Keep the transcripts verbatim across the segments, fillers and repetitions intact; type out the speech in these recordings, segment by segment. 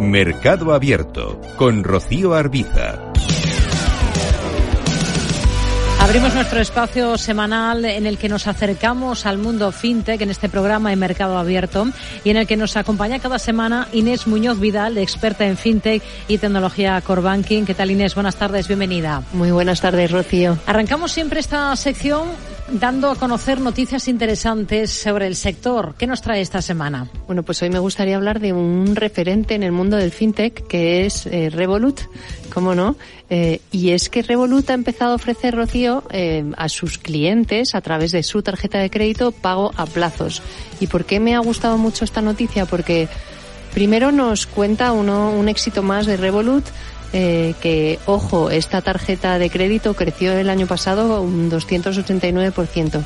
Mercado Abierto, con Rocío Arbiza. Abrimos nuestro espacio semanal en el que nos acercamos al mundo fintech en este programa en Mercado Abierto y en el que nos acompaña cada semana Inés Muñoz Vidal, experta en fintech y tecnología core banking. ¿Qué tal, Inés? Buenas tardes, bienvenida. Muy buenas tardes, Rocío. Arrancamos siempre esta sección dando a conocer noticias interesantes sobre el sector. ¿Qué nos trae esta semana? Bueno, pues hoy me gustaría hablar de un referente en el mundo del fintech que es eh, Revolut, ¿cómo no? Eh, y es que Revolut ha empezado a ofrecer, Rocío, eh, a sus clientes, a través de su tarjeta de crédito, pago a plazos. ¿Y por qué me ha gustado mucho esta noticia? Porque primero nos cuenta uno, un éxito más de Revolut, eh, que, ojo, esta tarjeta de crédito creció el año pasado un doscientos ochenta y nueve por ciento.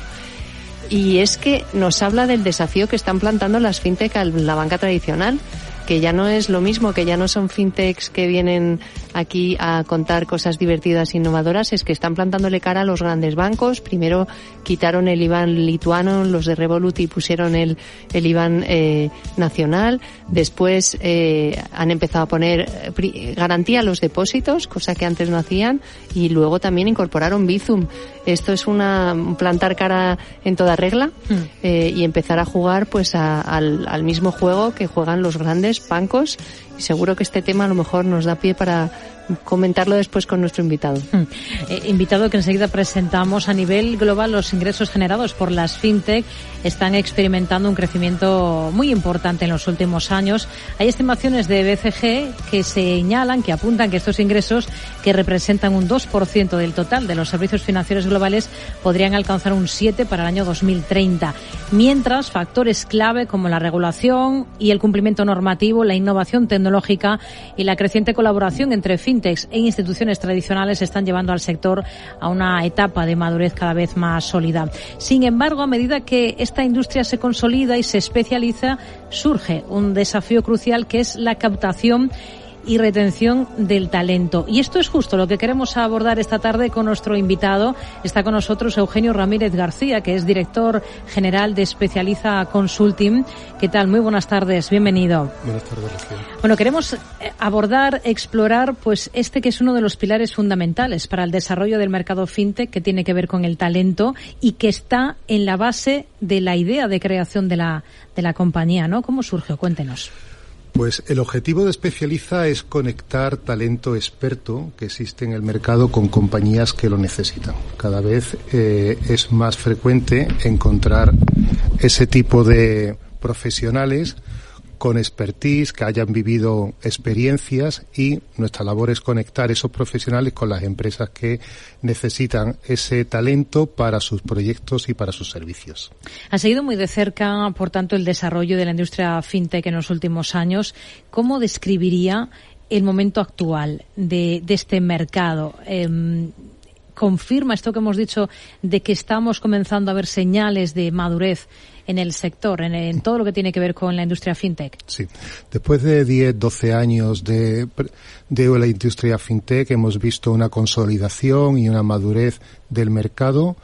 Y es que nos habla del desafío que están plantando las fintech a la banca tradicional, que ya no es lo mismo, que ya no son fintechs que vienen aquí a contar cosas divertidas e innovadoras, es que están plantándole cara a los grandes bancos. Primero quitaron el I B A N lituano, los de Revolut, y pusieron el, el I B A N eh, nacional. Después eh, han empezado a poner garantía a los depósitos, cosa que antes no hacían, y luego también incorporaron Bizum. Esto es una plantar cara en toda regla mm. eh, y empezar a jugar pues a, al, al mismo juego que juegan los grandes bancos, y seguro que este tema a lo mejor nos da pie para comentarlo después con nuestro invitado. Mm. Eh, invitado que enseguida presentamos. A nivel global, los ingresos generados por las fintech están experimentando un crecimiento muy importante en los últimos años. Hay estimaciones de B C G que señalan, que apuntan que estos ingresos, que representan un dos por ciento del total de los servicios financieros globales, podrían alcanzar un siete por ciento para el año dos mil treinta. Mientras, factores clave como la regulación y el cumplimiento normativo, la innovación tecnológica y la creciente colaboración entre fintechs e instituciones tradicionales están llevando al sector a una etapa de madurez cada vez más sólida. Sin embargo, a medida que esta industria se consolida y se especializa, surge un desafío crucial, que es la captación y retención del talento. Y esto es justo lo que queremos abordar esta tarde con nuestro invitado. Está con nosotros Eugenio Ramírez García, que es director general de Especializa Consulting. ¿Qué tal? Muy buenas tardes, bienvenido. Buenas tardes, Rocío. Bueno, queremos abordar, explorar, pues este que es uno de los pilares fundamentales para el desarrollo del mercado fintech, que tiene que ver con el talento y que está en la base de la idea de creación de la, de la compañía, ¿no? ¿Cómo surgió? Cuéntenos. Pues el objetivo de Especializa es conectar talento experto que existe en el mercado con compañías que lo necesitan. Cada vez eh, es más frecuente encontrar ese tipo de profesionales con expertise, que hayan vivido experiencias, y nuestra labor es conectar esos profesionales con las empresas que necesitan ese talento para sus proyectos y para sus servicios. Ha seguido muy de cerca, por tanto, el desarrollo de la industria fintech en los últimos años. ¿Cómo describiría el momento actual de, de este mercado? Eh, ¿Confirma esto que hemos dicho de que estamos comenzando a ver señales de madurez en el sector, en, en todo lo que tiene que ver con la industria fintech? Sí. Después de diez, doce años de, de la industria fintech, hemos visto una consolidación y una madurez del mercado,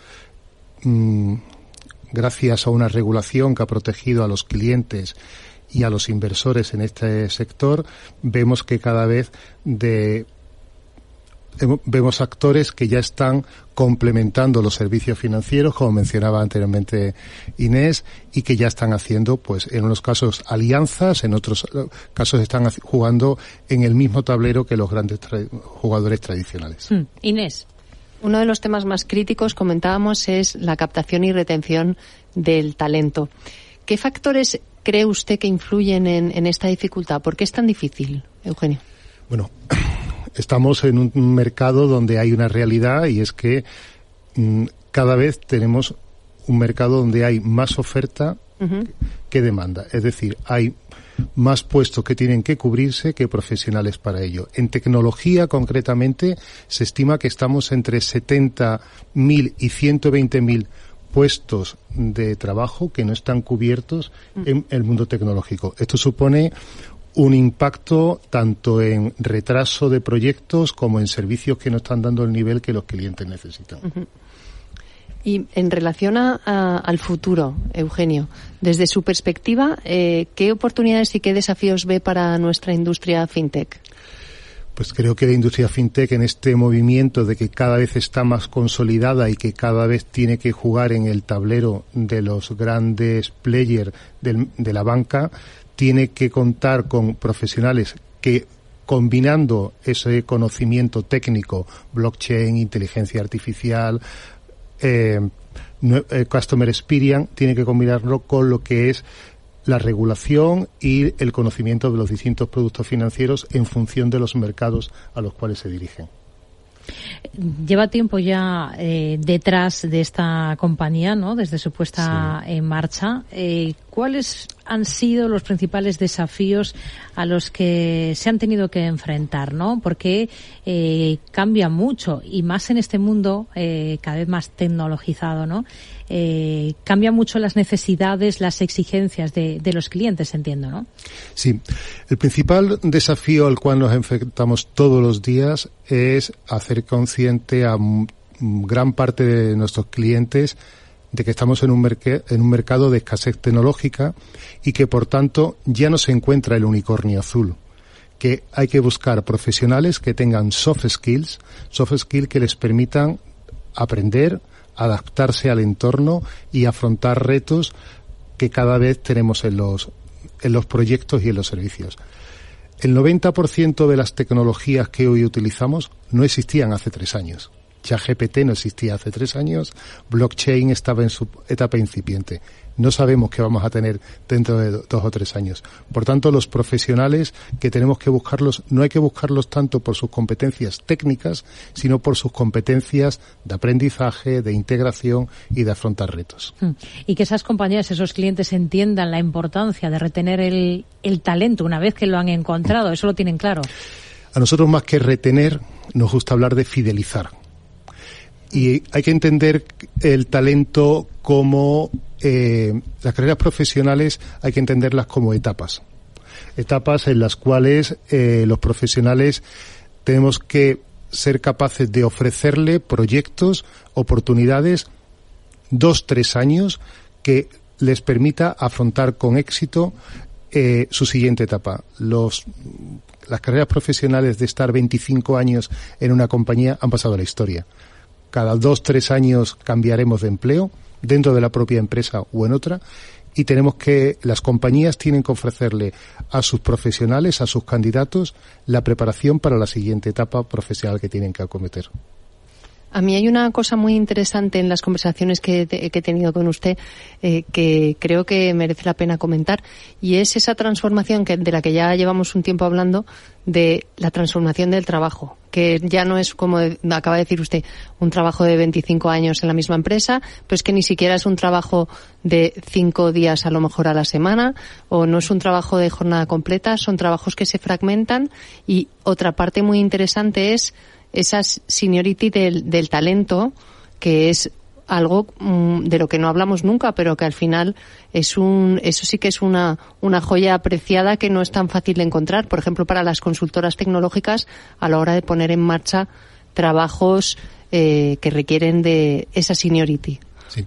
mmm, gracias a una regulación que ha protegido a los clientes y a los inversores en este sector. Vemos que cada vez de vemos actores que ya están complementando los servicios financieros, como mencionaba anteriormente Inés, y que ya están haciendo, pues, en unos casos alianzas, en otros casos están jugando en el mismo tablero que los grandes tra- jugadores tradicionales. Mm. Inés. Uno de los temas más críticos, comentábamos, es la captación y retención del talento. ¿Qué factores cree usted que influyen en, en esta dificultad? ¿Por qué es tan difícil, Eugenio? Bueno, estamos en un mercado donde hay una realidad, y es que mmm, cada vez tenemos un mercado donde hay más oferta uh-huh. que demanda. Es decir, hay más puestos que tienen que cubrirse que profesionales para ello. En tecnología, concretamente, se estima que estamos entre setenta mil y ciento veinte mil puestos de trabajo que no están cubiertos uh-huh. en el mundo tecnológico. Esto supone un impacto tanto en retraso de proyectos como en servicios que no están dando el nivel que los clientes necesitan. Uh-huh. Y en relación a, a, al futuro, Eugenio, desde su perspectiva, eh, ¿qué oportunidades y qué desafíos ve para nuestra industria fintech? Pues creo que la industria fintech, en este movimiento de que cada vez está más consolidada y que cada vez tiene que jugar en el tablero de los grandes players del, de la banca, tiene que contar con profesionales que, combinando ese conocimiento técnico, blockchain, inteligencia artificial, eh, eh, customer experience, tiene que combinarlo con lo que es la regulación y el conocimiento de los distintos productos financieros en función de los mercados a los cuales se dirigen. Lleva tiempo ya eh, detrás de esta compañía, ¿no? Desde su puesta sí. en marcha. Eh, ¿Cuáles han sido los principales desafíos a los que se han tenido que enfrentar, ¿no? Porque eh, cambia mucho y más en este mundo eh, cada vez más tecnologizado, ¿no? Eh, cambia mucho las necesidades, las exigencias de, de los clientes, entiendo, ¿no? Sí. El principal desafío al cual nos enfrentamos todos los días es hacer consciente a gran parte de nuestros clientes de que estamos en un, merc- en un mercado de escasez tecnológica y que, por tanto, ya no se encuentra el unicornio azul, que hay que buscar profesionales que tengan soft skills, soft skills que les permitan aprender, adaptarse al entorno y afrontar retos que cada vez tenemos en los, en los proyectos y en los servicios. El noventa por ciento de las tecnologías que hoy utilizamos no existían hace tres años. ChatGPT no existía hace tres años, blockchain estaba en su etapa incipiente. No sabemos qué vamos a tener dentro de dos o tres años. Por tanto, los profesionales que tenemos que buscarlos, no hay que buscarlos tanto por sus competencias técnicas, sino por sus competencias de aprendizaje, de integración y de afrontar retos. Y que esas compañías, esos clientes entiendan la importancia de retener el, el talento una vez que lo han encontrado. Eso lo tienen claro. A nosotros, más que retener, nos gusta hablar de fidelizar. Y hay que entender el talento como eh, las carreras profesionales, hay que entenderlas como etapas. Etapas en las cuales eh, los profesionales tenemos que ser capaces de ofrecerle proyectos, oportunidades, dos, tres años, que les permita afrontar con éxito eh, su siguiente etapa. Los Las carreras profesionales de estar veinticinco años en una compañía han pasado a la historia. Cada dos, tres años cambiaremos de empleo dentro de la propia empresa o en otra, y tenemos que, las compañías tienen que ofrecerle a sus profesionales, a sus candidatos, la preparación para la siguiente etapa profesional que tienen que acometer. A mí hay una cosa muy interesante en las conversaciones que, que he tenido con usted eh, que creo que merece la pena comentar, y es esa transformación que, de la que ya llevamos un tiempo hablando, de la transformación del trabajo, que ya no es, como acaba de decir usted, un trabajo de veinticinco años en la misma empresa, pues que ni siquiera es un trabajo de cinco días a lo mejor a la semana, o no es un trabajo de jornada completa, son trabajos que se fragmentan. Y otra parte muy interesante es esa seniority del, del talento, que es algo mmm, de lo que no hablamos nunca, pero que al final es un, eso sí que es una, una joya apreciada que no es tan fácil de encontrar. Por ejemplo, para las consultoras tecnológicas, a la hora de poner en marcha trabajos eh, que requieren de esa seniority. Sí.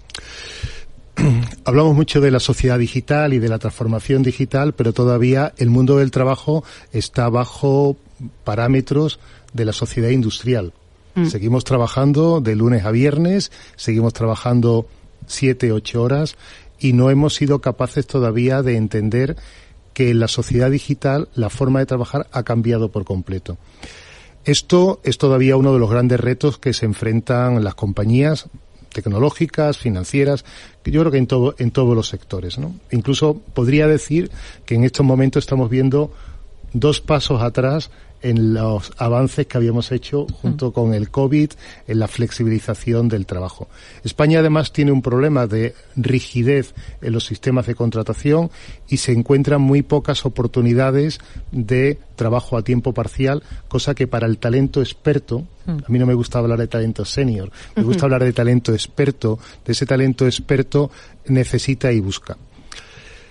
Hablamos mucho de la sociedad digital y de la transformación digital, pero todavía el mundo del trabajo está bajo parámetros de la sociedad industrial. Mm. Seguimos trabajando de lunes a viernes, seguimos trabajando siete, ocho horas, y no hemos sido capaces todavía de entender que en la sociedad digital la forma de trabajar ha cambiado por completo. Esto es todavía uno de los grandes retos que se enfrentan las compañías tecnológicas, financieras, que yo creo que en todo, en todos los sectores, ¿no? Incluso podría decir que en estos momentos estamos viendo dos pasos atrás en los avances que habíamos hecho junto con el COVID en la flexibilización del trabajo. España además tiene un problema de rigidez en los sistemas de contratación y se encuentran muy pocas oportunidades de trabajo a tiempo parcial, cosa que para el talento experto, a mí no me gusta hablar de talento senior, me gusta hablar de talento experto, de ese talento experto necesita y busca.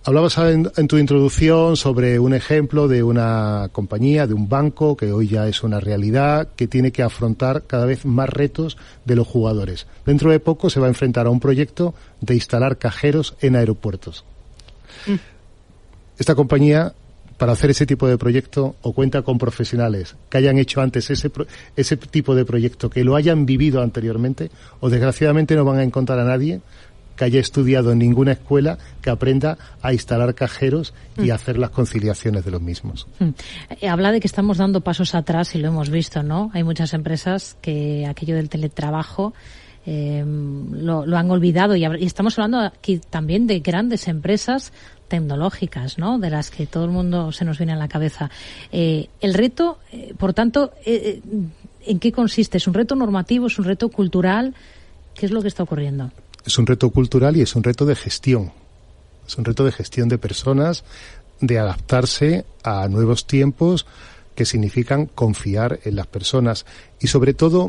Hablabas en, en tu introducción sobre un ejemplo de una compañía, de un banco, que hoy ya es una realidad, que tiene que afrontar cada vez más retos de los jugadores. Dentro de poco se va a enfrentar a un proyecto de instalar cajeros en aeropuertos. Mm. Esta compañía, para hacer ese tipo de proyecto, o cuenta con profesionales que hayan hecho antes ese, ese tipo de proyecto, que lo hayan vivido anteriormente, o desgraciadamente no van a encontrar a nadie que haya estudiado en ninguna escuela que aprenda a instalar cajeros y mm. hacer las conciliaciones de los mismos. Mm. Habla de que estamos dando pasos atrás y lo hemos visto, ¿no? Hay muchas empresas que aquello del teletrabajo eh, lo, lo han olvidado y, y estamos hablando aquí también de grandes empresas tecnológicas, ¿no? De las que todo el mundo se nos viene a la cabeza. Eh, el reto, eh, por tanto, eh, ¿en qué consiste? ¿Es un reto normativo? ¿Es un reto cultural? ¿Qué es lo que está ocurriendo? Es un reto cultural y es un reto de gestión. Es un reto de gestión de personas, de adaptarse a nuevos tiempos que significan confiar en las personas. Y sobre todo,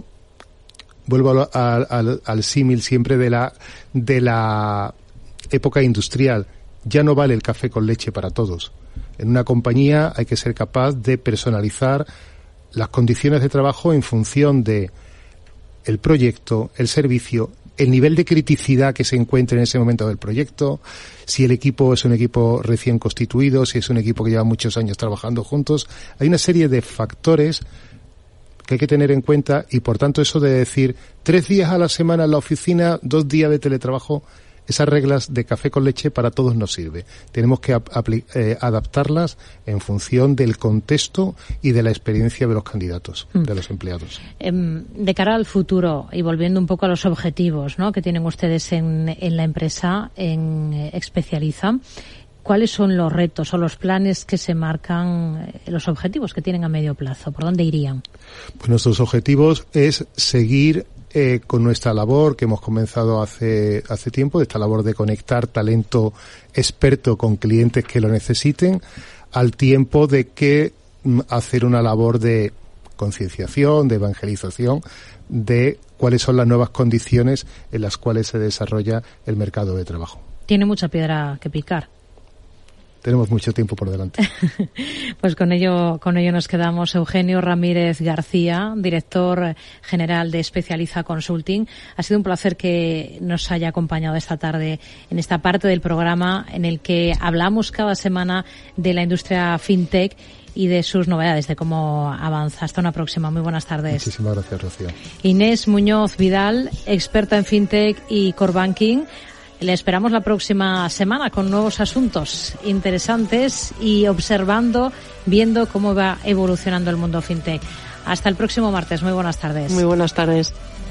vuelvo al, al, al símil siempre de la, de la época industrial. Ya no vale el café con leche para todos. En una compañía hay que ser capaz de personalizar las condiciones de trabajo en función de el proyecto, el servicio, el nivel de criticidad que se encuentre en ese momento del proyecto, si el equipo es un equipo recién constituido, si es un equipo que lleva muchos años trabajando juntos. Hay una serie de factores que hay que tener en cuenta y, por tanto, eso de decir tres días a la semana en la oficina, dos días de teletrabajo, esas reglas de café con leche para todos nos sirve. Tenemos que apl- eh, adaptarlas en función del contexto y de la experiencia de los candidatos, mm. de los empleados. De cara al futuro y volviendo un poco a los objetivos, ¿no?, que tienen ustedes en, en la empresa, en Especializa, ¿cuáles son los retos o los planes que se marcan, los objetivos que tienen a medio plazo? ¿Por dónde irían? Pues nuestros objetivos es seguir Eh, con nuestra labor que hemos comenzado hace hace tiempo, esta labor de conectar talento experto con clientes que lo necesiten, al tiempo de que m, hacer una labor de concienciación, de evangelización, de cuáles son las nuevas condiciones en las cuales se desarrolla el mercado de trabajo. Tiene mucha piedra que picar. Tenemos mucho tiempo por delante. Pues con ello, con ello nos quedamos. Eugenio Ramírez García, director general de Especializa Consulting. Ha sido un placer que nos haya acompañado esta tarde en esta parte del programa en el que hablamos cada semana de la industria fintech y de sus novedades, de cómo avanza. Hasta una próxima. Muy buenas tardes. Muchísimas gracias, Rocío. Inés Muñoz Vidal, experta en fintech y core banking. Le esperamos la próxima semana con nuevos asuntos interesantes y observando, viendo cómo va evolucionando el mundo fintech. Hasta el próximo martes. Muy buenas tardes. Muy buenas tardes.